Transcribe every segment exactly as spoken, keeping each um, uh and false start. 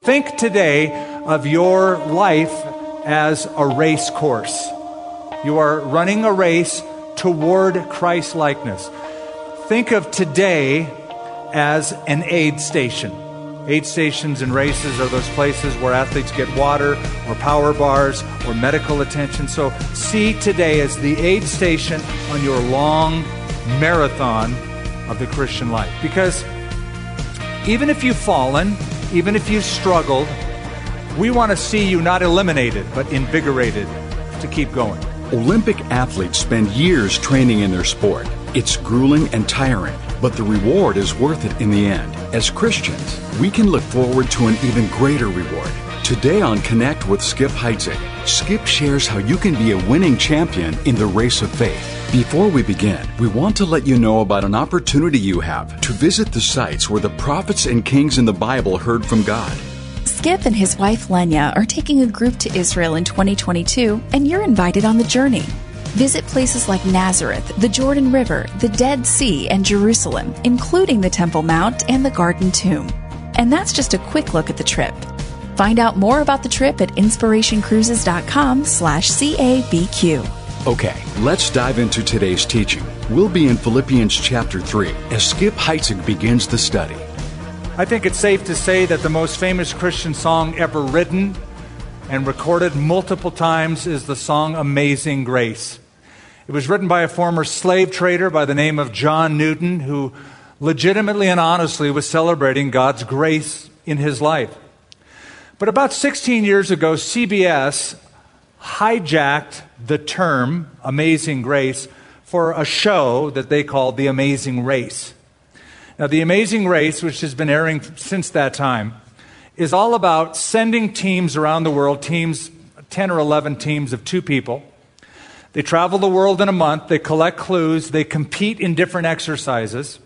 think today of your life as a race course. You are running a race toward Christ-likeness. Think of today as an aid station. Aid stations and races are those places where athletes get water or power bars or medical attention. So see today as the aid station on your long marathon of the Christian life. Because even if you've fallen, even if you've struggled, we want to see you not eliminated, but invigorated to keep going. Olympic athletes spend years training in their sport. It's grueling and tiring, but the reward is worth it in the end. As Christians, we can look forward to an even greater reward. Today on Connect with Skip Heitzig, Skip shares how you can be a winning champion in the race of faith. Before we begin, we want to let you know about an opportunity you have to visit the sites where the prophets and kings in the Bible heard from God. Skip and his wife Lenya are taking a group to Israel in twenty twenty-two, and you're invited on the journey. Visit places like Nazareth, the Jordan River, the Dead Sea, and Jerusalem, including the Temple Mount and the Garden Tomb. And that's just a quick look at the trip. Find out more about the trip at inspirationcruises.com slash CABQ. Okay, let's dive into today's teaching. We'll be in Philippians chapter three as Skip Heitzig begins the study. I think it's safe to say that the most famous Christian song ever written and recorded multiple times is the song Amazing Grace. It was written by a former slave trader by the name of John Newton, who legitimately and honestly was celebrating God's grace in his life. But about sixteen years ago, C B S hijacked the term Amazing Grace for a show that they called The Amazing Race. Now, The Amazing Race, which has been airing since that time, is all about sending teams around the world, teams, ten or eleven teams of two people. They travel the world in a month, they collect clues, they compete in different exercises,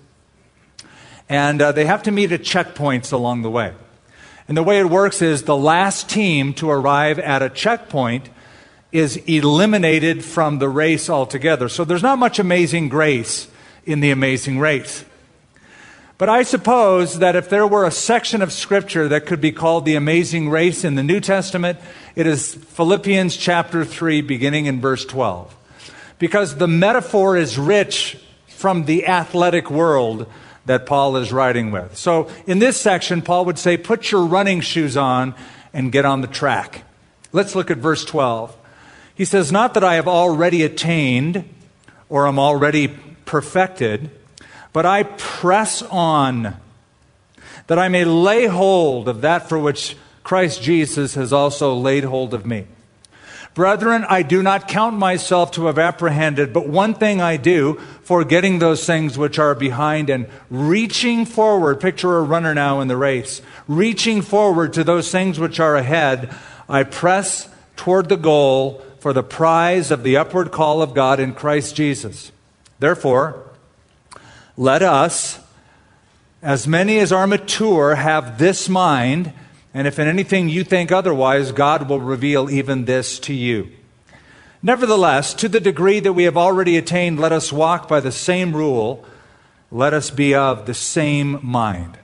and uh, they have to meet at checkpoints along the way. And the way it works is the last team to arrive at a checkpoint is eliminated from the race altogether. So there's not much amazing grace in The Amazing Race. But I suppose that if there were a section of Scripture that could be called the Amazing Race in the New Testament, it is Philippians chapter three, beginning in verse twelve. Because the metaphor is rich from the athletic world that Paul is writing with. So in this section, Paul would say, put your running shoes on and get on the track. Let's look at verse twelve. He says, not that I have already attained or am already perfected, but I press on, that I may lay hold of that for which Christ Jesus has also laid hold of me. Brethren, I do not count myself to have apprehended, but one thing I do, forgetting those things which are behind and reaching forward, picture a runner now in the race, reaching forward to those things which are ahead, I press toward the goal for the prize of the upward call of God in Christ Jesus. Therefore, let us, as many as are mature, have this mind, and if in anything you think otherwise, God will reveal even this to you. Nevertheless, to the degree that we have already attained, let us walk by the same rule, let us be of the same mind.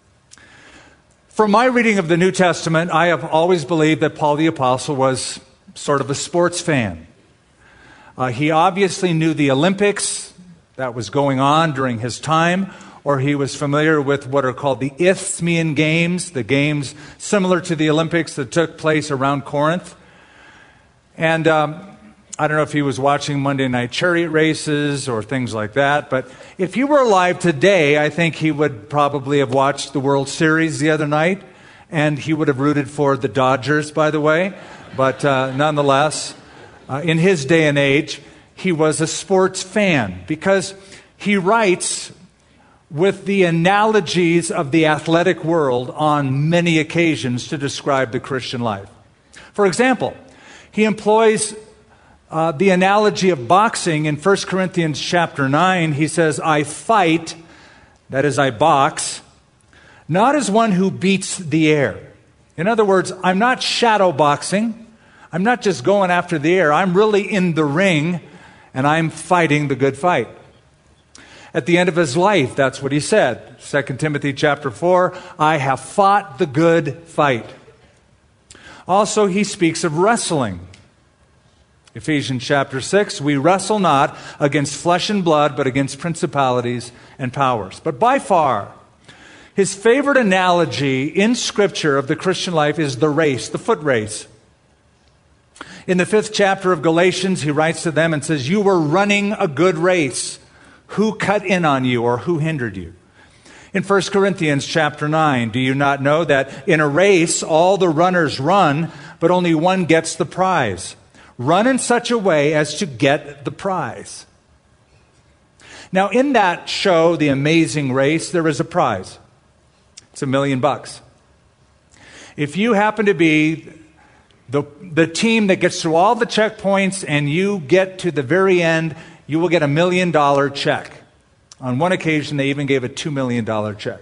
From my reading of the New Testament, I have always believed that Paul the Apostle was sort of a sports fan. Uh, he obviously knew the Olympics that was going on during his time, or he was familiar with what are called the Isthmian Games, the games similar to the Olympics that took place around Corinth. And um, I don't know if he was watching Monday night chariot races or things like that, but if he were alive today, I think he would probably have watched the World Series the other night, and he would have rooted for the Dodgers, by the way. But uh, nonetheless, uh, in his day and age, he was a sports fan because he writes with the analogies of the athletic world on many occasions to describe the Christian life. For example, he employs uh, the analogy of boxing in First Corinthians chapter nine. He says, I fight, that is, I box, not as one who beats the air. In other words, I'm not shadow boxing. I'm not just going after the air. I'm really in the ring, and I'm fighting the good fight. At the end of his life, that's what he said. Second Timothy chapter four, I have fought the good fight. Also, he speaks of wrestling. Ephesians chapter six, we wrestle not against flesh and blood, but against principalities and powers. But by far, his favorite analogy in Scripture of the Christian life is the race, the foot race. In the fifth chapter of Galatians, he writes to them and says, you were running a good race. Who cut in on you or who hindered you? In First Corinthians chapter nine, do you not know that in a race all the runners run, but only one gets the prize? Run in such a way as to get the prize. Now, in that show, The Amazing Race, there is a prize. It's a million bucks. If you happen to be the, the team that gets through all the checkpoints and you get to the very end, you will get a million dollar check. On one occasion, they even gave a two million dollar check.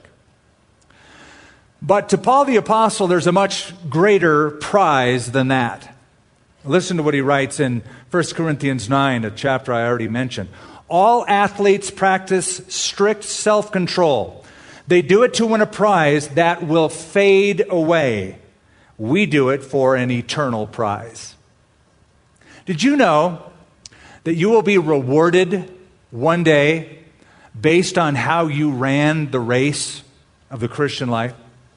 But to Paul the Apostle, there's a much greater prize than that. Listen to what he writes in First Corinthians nine, a chapter I already mentioned. All athletes practice strict self-control. They do it to win a prize that will fade away. We do it for an eternal prize. Did you know that you will be rewarded one day based on how you ran the race of the Christian life?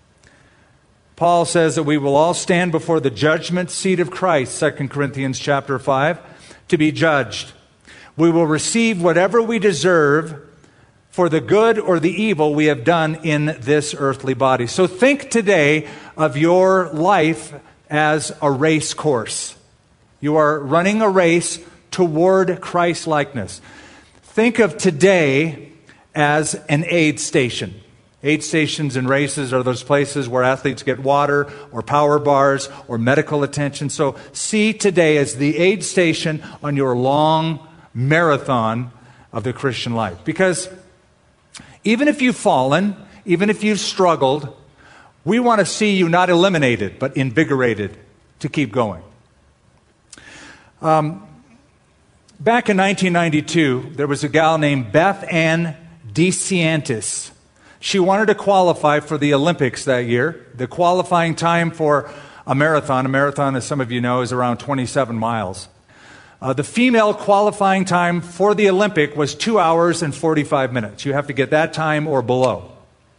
Paul says that we will all stand before the judgment seat of Christ, Second Corinthians chapter five, to be judged. We will receive whatever we deserve for the good or the evil we have done in this earthly body. So think today of your life as a race course. You are running a race toward Christ-likeness. Think of today as an aid station. Aid stations and races are those places where athletes get water or power bars or medical attention. So see today as the aid station on your long marathon of the Christian life. Because even if you've fallen, even if you've struggled, we want to see you not eliminated, but invigorated to keep going. Um, back in nineteen ninety-two, there was a gal named Beth Ann DeSantis. She wanted to qualify for the Olympics that year. The qualifying time for a marathon, a marathon, as some of you know, is around twenty-seven miles. Uh, the female qualifying time for the Olympic was two hours and forty-five minutes. You have to get that time or below.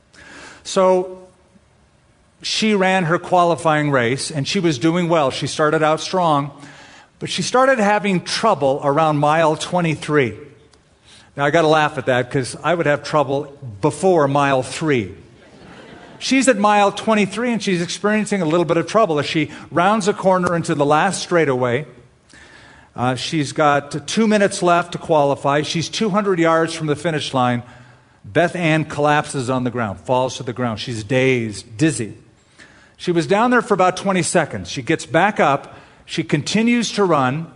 So she ran her qualifying race, and she was doing well. She started out strong, but she started having trouble around mile twenty-three. Now, I got to laugh at that because I would have trouble before mile three. She's at mile twenty-three, and she's experiencing a little bit of trouble as she rounds a corner into the last straightaway. Uh, she's got two minutes left to qualify. She's two hundred yards from the finish line. Beth Ann collapses on the ground, falls to the ground. She's dazed, dizzy. She was down there for about twenty seconds. She gets back up. She continues to run.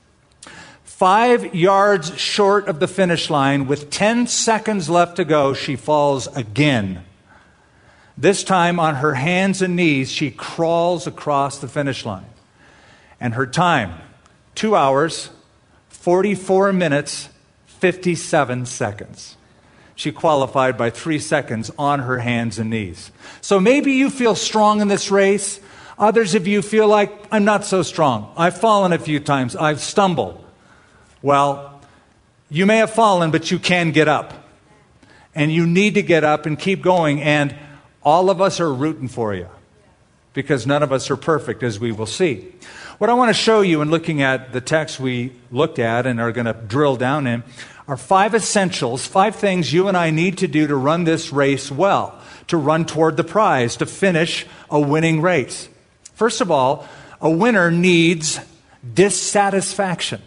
Five yards short of the finish line, with ten seconds left to go, she falls again. This time on her hands and knees, she crawls across the finish line. And her time, two hours, forty-four minutes, fifty-seven seconds. She qualified by three seconds on her hands and knees. So maybe you feel strong in this race. Others of you feel like, I'm not so strong. I've fallen a few times. I've stumbled. Well, you may have fallen, but you can get up. And you need to get up and keep going. And all of us are rooting for you, because none of us are perfect, as we will see. What I want to show you in looking at the text we looked at and are going to drill down in are five essentials, five things you and I need to do to run this race well, to run toward the prize, to finish a winning race. First of all, a winner needs dissatisfaction.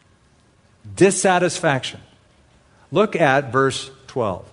Dissatisfaction. Look at verse twelve.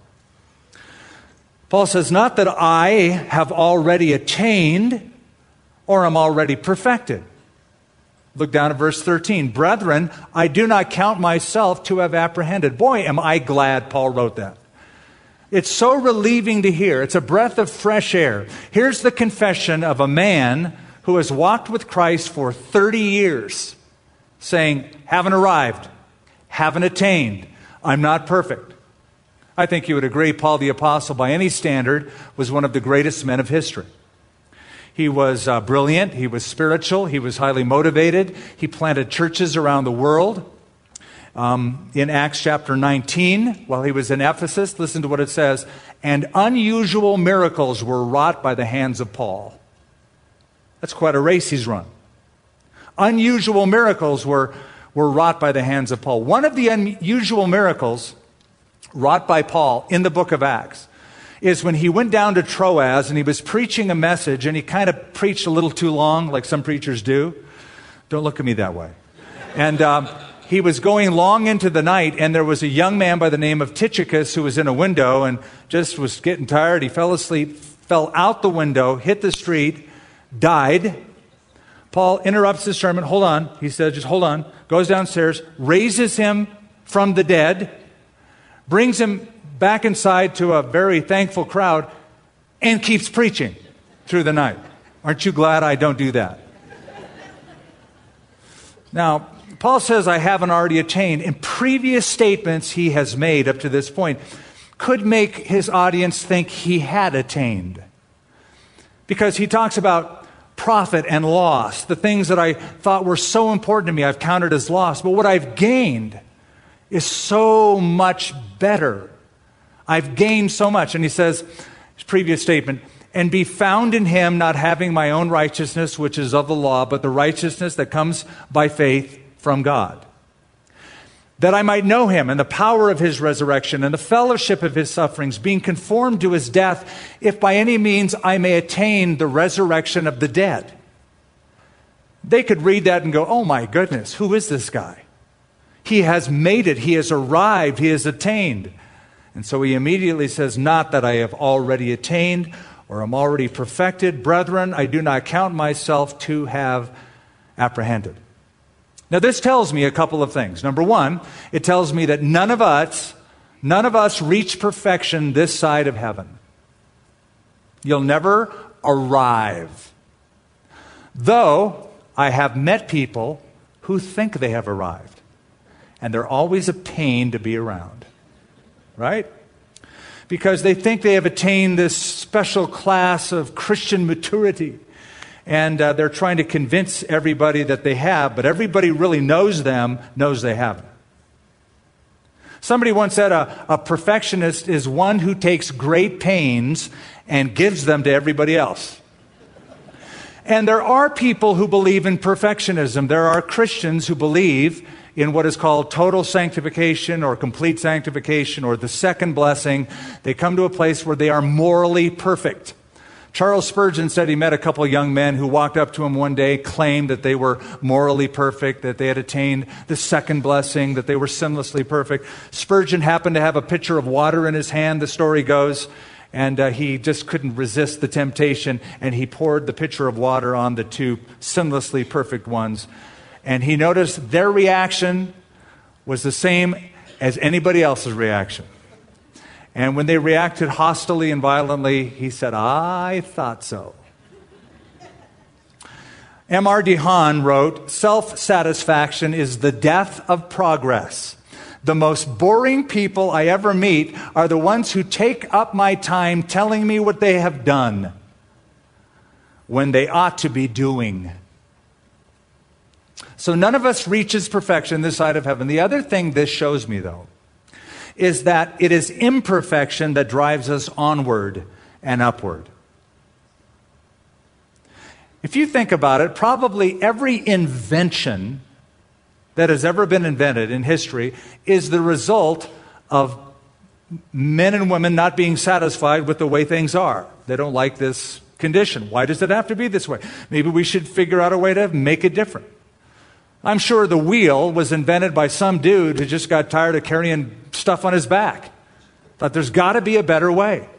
Paul says, not that I have already attained or am already perfected. Look down at verse thirteen. Brethren, I do not count myself to have apprehended. Boy, am I glad Paul wrote that. It's so relieving to hear. It's a breath of fresh air. Here's the confession of a man who has walked with Christ for thirty years, saying, haven't arrived, haven't attained, I'm not perfect. I think you would agree Paul the Apostle, by any standard, was one of the greatest men of history. He was uh, brilliant, he was spiritual, he was highly motivated, he planted churches around the world. Um, in Acts chapter nineteen, while he was in Ephesus, listen to what it says, and unusual miracles were wrought by the hands of Paul. That's quite a race he's run. Unusual miracles were, were wrought by the hands of Paul. One of the unusual miracles wrought by Paul in the book of Acts is when he went down to Troas and he was preaching a message, and he kind of preached a little too long, like some preachers do. Don't look at me that way. And um, he was going long into the night, and there was a young man by the name of Tychicus who was in a window and just was getting tired. He fell asleep, fell out the window, hit the street, died. Paul interrupts the sermon. Hold on. He says, just hold on. Goes downstairs, raises him from the dead, brings him back inside to a very thankful crowd, and keeps preaching through the night. Aren't you glad I don't do that? Now, Paul says, I haven't already attained. In previous statements he has made up to this point could make his audience think he had attained. Because he talks about profit and loss, the things that I thought were so important to me, I've counted as loss. But what I've gained is so much better. I've gained so much. And he says, his previous statement, and be found in him, not having my own righteousness, which is of the law, but the righteousness that comes by faith from God. That I might know him and the power of his resurrection and the fellowship of his sufferings, being conformed to his death, if by any means I may attain the resurrection of the dead. They could read that and go, oh my goodness, who is this guy? He has made it. He has arrived. He has attained. And so he immediately says, not that I have already attained or am already perfected. Brethren, I do not count myself to have apprehended. Now this tells me a couple of things. Number one, it tells me that none of us, none of us reach perfection this side of heaven. You'll never arrive. Though I have met people who think they have arrived. And they're always a pain to be around. Right? Because they think they have attained this special class of Christian maturity. And uh, they're trying to convince everybody that they have, but everybody really knows them, knows they haven't. Somebody once said a, a perfectionist is one who takes great pains and gives them to everybody else. And there are people who believe in perfectionism. There are Christians who believe in what is called total sanctification or complete sanctification or the second blessing. They come to a place where they are morally perfect. Charles Spurgeon said he met a couple of young men who walked up to him one day, claimed that they were morally perfect, that they had attained the second blessing, that they were sinlessly perfect. Spurgeon happened to have a pitcher of water in his hand, the story goes, and uh, he just couldn't resist the temptation, and he poured the pitcher of water on the two sinlessly perfect ones. And he noticed their reaction was the same as anybody else's reaction. And when they reacted hostilely and violently, he said, I thought so. M R DeHaan wrote, self-satisfaction is the death of progress. The most boring people I ever meet are the ones who take up my time telling me what they have done when they ought to be doing. So none of us reaches perfection this side of heaven. The other thing this shows me, though, is that it is imperfection that drives us onward and upward. If you think about it, probably every invention that has ever been invented in history is the result of men and women not being satisfied with the way things are. They don't like this condition. Why does it have to be this way? Maybe we should figure out a way to make it different. I'm sure the wheel was invented by some dude who just got tired of carrying stuff on his back. Thought there's got to be a better way.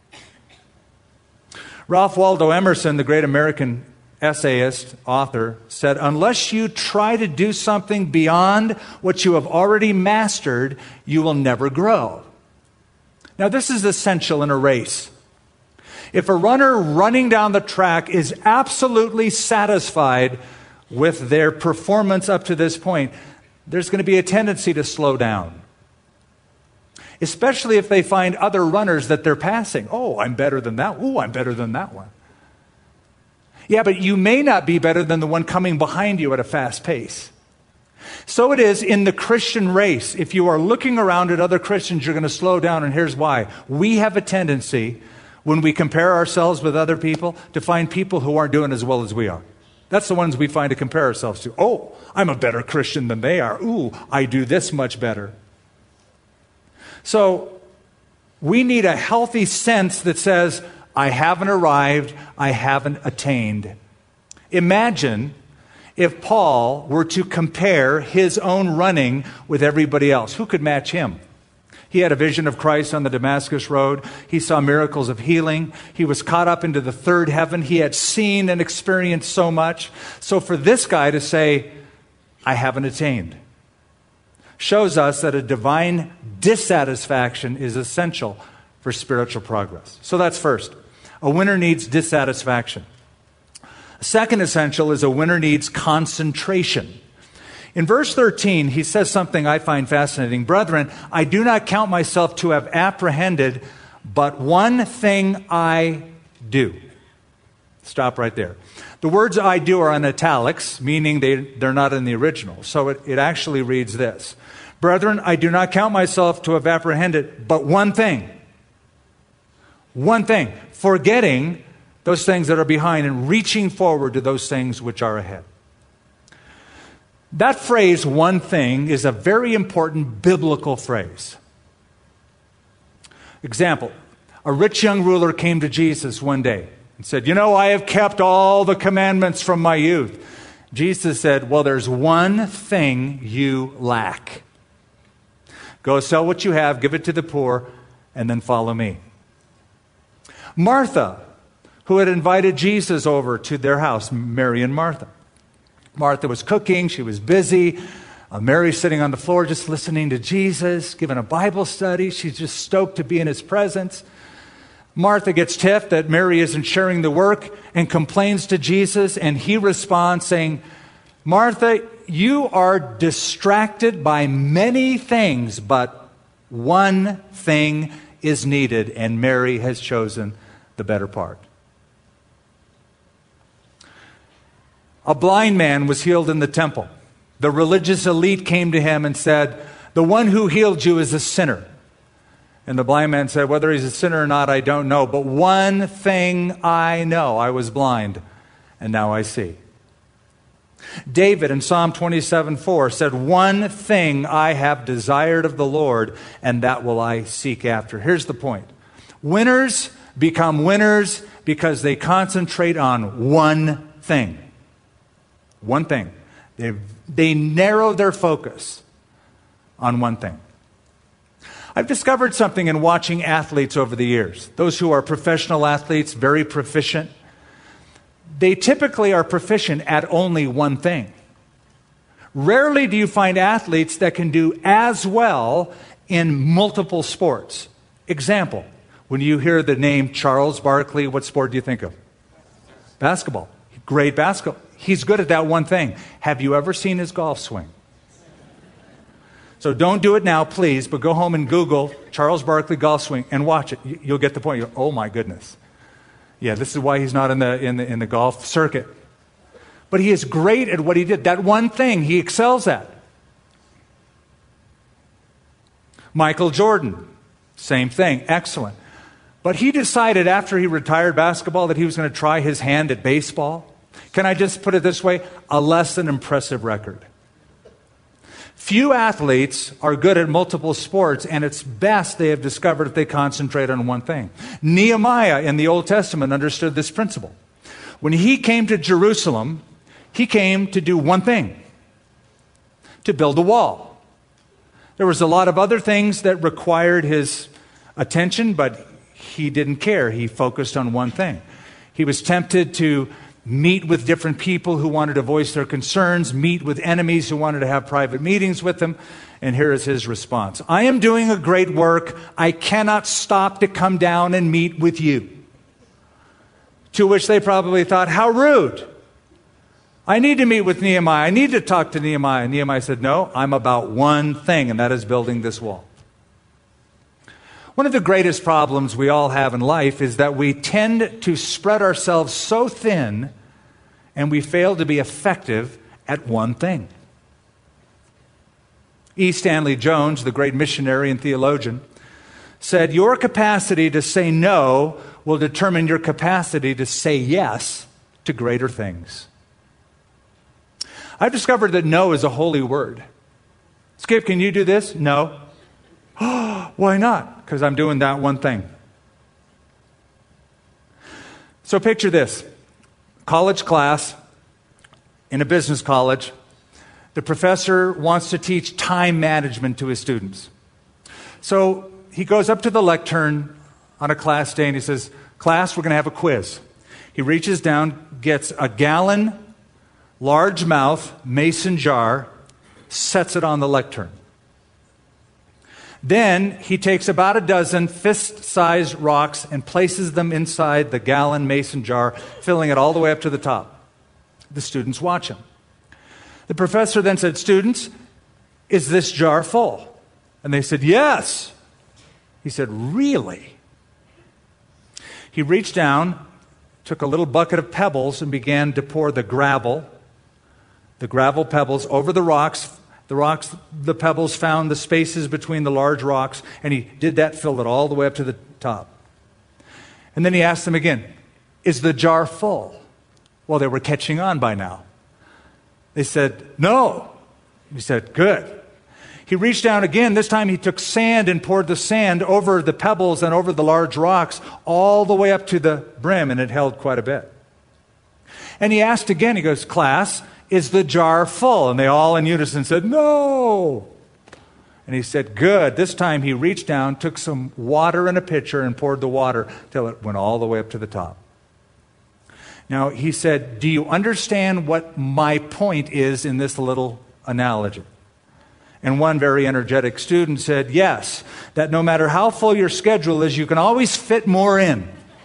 Ralph Waldo Emerson, the great American essayist, author, said, unless you try to do something beyond what you have already mastered, you will never grow. Now, this is essential in a race. If a runner running down the track is absolutely satisfied with their performance up to this point, there's going to be a tendency to slow down. especially if they find other runners that they're passing. Oh, I'm better than that. Ooh, I'm better than that one. Yeah, but you may not be better than the one coming behind you at a fast pace. So it is in the Christian race. If you are looking around at other Christians, you're going to slow down, and here's why. We have a tendency, when we compare ourselves with other people, to find people who aren't doing as well as we are. That's the ones we find to compare ourselves to. Oh, I'm a better Christian than they are. Ooh, I do this much better. So we need a healthy sense that says, I haven't arrived, I haven't attained. Imagine if Paul were to compare his own running with everybody else. Who could match him? He had a vision of Christ on the Damascus Road. He saw miracles of healing. He was caught up into the third heaven. He had seen and experienced so much. So for this guy to say, I haven't attained, shows us that a divine dissatisfaction is essential for spiritual progress. So that's first. A winner needs dissatisfaction. Second essential is a winner needs concentration. In verse thirteen, he says something I find fascinating. Brethren, I do not count myself to have apprehended, but one thing I do. Stop right there. The words I do are in italics, meaning they, they're not in the original. So it, it actually reads this. Brethren, I do not count myself to have apprehended, but one thing. One thing. Forgetting those things that are behind and reaching forward to those things which are ahead. That phrase, one thing, is a very important biblical phrase. Example, a rich young ruler came to Jesus one day and said, you know, I have kept all the commandments from my youth. Jesus said, well, there's one thing you lack. Go sell what you have, give it to the poor, and then follow me. Martha, who had invited Jesus over to their house, Mary and Martha. Martha was cooking, she was busy. Uh, Mary's sitting on the floor just listening to Jesus, giving a Bible study. She's just stoked to be in his presence. Martha gets tiffed that Mary isn't sharing the work and complains to Jesus, and he responds saying, Martha, you are distracted by many things, but one thing is needed, and Mary has chosen the better part. A blind man was healed in the temple. The religious elite came to him and said, the one who healed you is a sinner. And the blind man said, whether he's a sinner or not, I don't know. But one thing I know, I was blind, and now I see. David in Psalm twenty-seven four said, one thing I have desired of the Lord, and that will I seek after. Here's the point. Winners become winners because they concentrate on one thing. One thing. They they narrow their focus on one thing. I've discovered something in watching athletes over the years. Those who are professional athletes, very proficient, they typically are proficient at only one thing. Rarely do you find athletes that can do as well in multiple sports. Example, when you hear the name Charles Barkley, what sport do you think of? Basketball. Great basketball. He's good at that one thing. Have you ever seen his golf swing? So don't do it now, please, but go home and Google Charles Barkley golf swing and watch it. You'll get the point. You'll, oh, my goodness. Yeah, this is why he's not in the, in the in the golf circuit. But he is great at what he did. That one thing he excels at. Michael Jordan, same thing, excellent. But he decided after he retired basketball that he was going to try his hand at baseball. Can I just put it this way? A less than impressive record. Few athletes are good at multiple sports, and it's best, they have discovered, if they concentrate on one thing. Nehemiah in the Old Testament understood this principle. When he came to Jerusalem, he came to do one thing, to build a wall. There was a lot of other things that required his attention, but he didn't care. He focused on one thing. He was tempted to meet with different people who wanted to voice their concerns, meet with enemies who wanted to have private meetings with them. And here is his response. I am doing a great work. I cannot stop to come down and meet with you. To which they probably thought, how rude. I need to meet with Nehemiah. I need to talk to Nehemiah. And Nehemiah said, no, I'm about one thing, and that is building this wall. One of the greatest problems we all have in life is that we tend to spread ourselves so thin and we fail to be effective at one thing. E. Stanley Jones, the great missionary and theologian, said, "Your capacity to say no will determine your capacity to say yes to greater things." I've discovered that no is a holy word. Skip, can you do this? No. Why not? Because I'm doing that one thing. So picture this. College class in a business college. The professor wants to teach time management to his students. So he goes up to the lectern on a class day and he says, "Class, we're going to have a quiz." He reaches down, gets a gallon, largemouth mason jar, sets it on the lectern. Then he takes about a dozen fist-sized rocks and places them inside the gallon mason jar, filling it all the way up to the top. The students watch him. The professor then said, "Students, is this jar full?" And they said, "Yes." He said, "Really?" He reached down, took a little bucket of pebbles and began to pour the gravel, the gravel pebbles over the rocks. The rocks, the pebbles found the spaces between the large rocks, and he did that, filled it all the way up to the top. And then he asked them again, "Is the jar full?" Well, they were catching on by now. They said, "No." He said, "Good." He reached down again. This time he took sand and poured the sand over the pebbles and over the large rocks all the way up to the brim, and it held quite a bit. And he asked again, he goes, "Class, is the jar full?" And they all in unison said, "No." And he said, "Good." This time he reached down, took some water in a pitcher and poured the water till it went all the way up to the top. Now he said, "Do you understand what my point is in this little analogy?" And one very energetic student said, "Yes, that no matter how full your schedule is, you can always fit more in."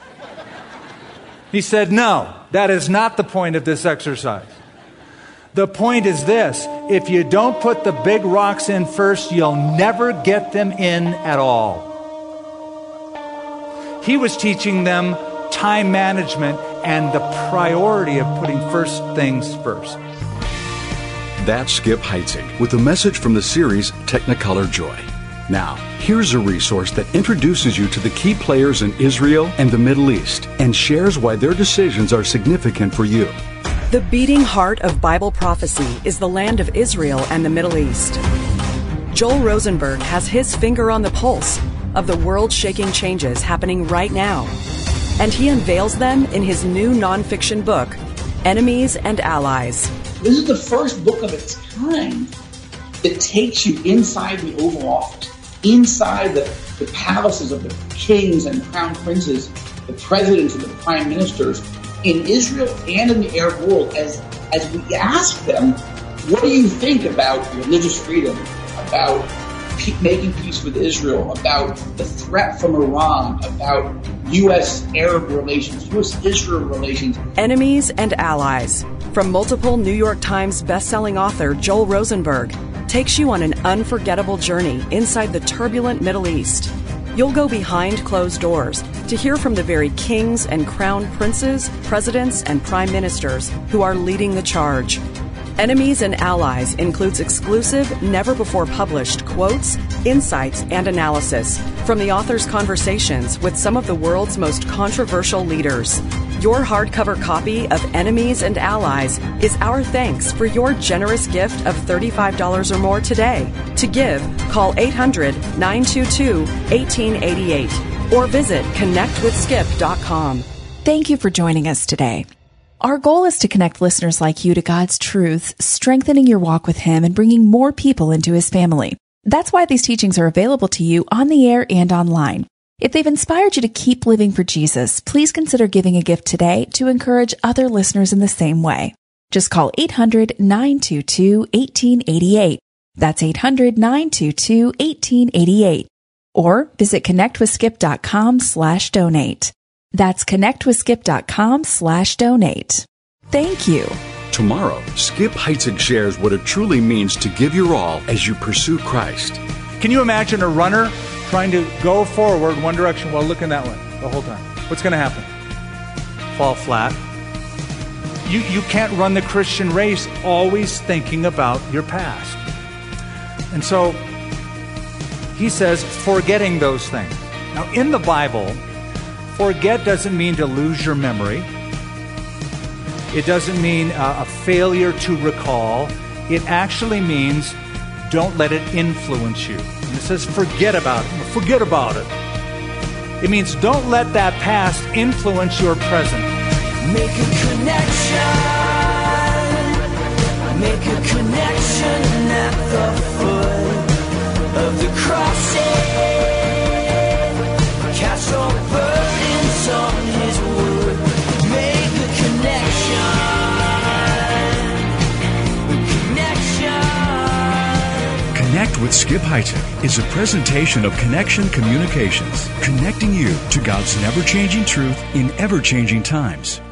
He said, "No, that is not the point of this exercise. The point is this: if you don't put the big rocks in first, you'll never get them in at all." He was teaching them time management and the priority of putting first things first. That's Skip Heitzig with a message from the series Technicolor Joy. Now, here's a resource that introduces you to the key players in Israel and the Middle East and shares why their decisions are significant for you. The beating heart of Bible prophecy is the land of Israel and the Middle East. Joel Rosenberg has his finger on the pulse of the world-shaking changes happening right now, and he unveils them in his new nonfiction book, Enemies and Allies. This is the first book of its kind that takes you inside the Oval Office, inside the, the palaces of the kings and crown princes, the presidents and the prime ministers, in Israel and in the Arab world, as as we ask them, what do you think about religious freedom, about pe- making peace with Israel, about the threat from Iran, about U S-Arab relations, U S-Israel relations? Enemies and Allies, from multiple New York Times bestselling author Joel Rosenberg, takes you on an unforgettable journey inside the turbulent Middle East. You'll go behind closed doors to hear from the very kings and crown princes, presidents, and prime ministers who are leading the charge. Enemies and Allies includes exclusive, never-before-published quotes, insights, and analysis from the author's conversations with some of the world's most controversial leaders. Your hardcover copy of Enemies and Allies is our thanks for your generous gift of thirty-five dollars or more today. To give, call eight hundred, nine two two, one eight eight eight or visit connect with skip dot com. Thank you for joining us today. Our goal is to connect listeners like you to God's truth, strengthening your walk with Him and bringing more people into His family. That's why these teachings are available to you on the air and online. If they've inspired you to keep living for Jesus, please consider giving a gift today to encourage other listeners in the same way. Just call eight hundred, nine two two, one eight eight eight. That's eight hundred, nine two two, one eight eight eight. Or visit connectwithskip.com slash donate. That's connectwithskip.com slash donate. Thank you. Tomorrow, Skip Heitzig shares what it truly means to give your all as you pursue Christ. Can you imagine a runner trying to go forward one direction while looking that way the whole time, what's going to happen? Fall flat. You, you can't run the Christian race always thinking about your past. And so he says, forgetting those things. Now, in the Bible, forget doesn't mean to lose your memory. It doesn't mean uh, a failure to recall. It actually means don't let it influence you. And it says forget about it. Forget about it. It means don't let that past influence your present. Make a connection. Make a connection at the foot of the crossing. Cast all burdens on his wood. Make a connection. Connect with Skip Heitzig is a presentation of Connection Communications, connecting you to God's never-changing truth in ever-changing times.